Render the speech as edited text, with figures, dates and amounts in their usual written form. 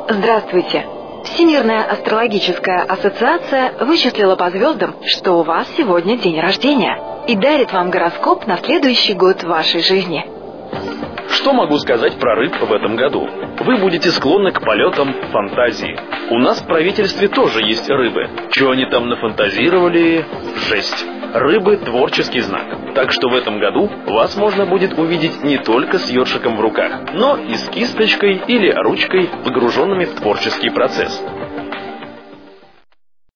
Здравствуйте! Всемирная астрологическая ассоциация вычислила по звездам, что у вас сегодня день рождения, и дарит вам гороскоп на следующий год вашей жизни. Что могу сказать про рыб в этом году? Вы будете склонны к полетам фантазии. У нас в правительстве тоже есть рыбы. Чего они там нафантазировали? Жесть. Рыбы – творческий знак. Так что в этом году вас можно будет увидеть не только с ёршиком в руках, но и с кисточкой или ручкой, погруженными в творческий процесс.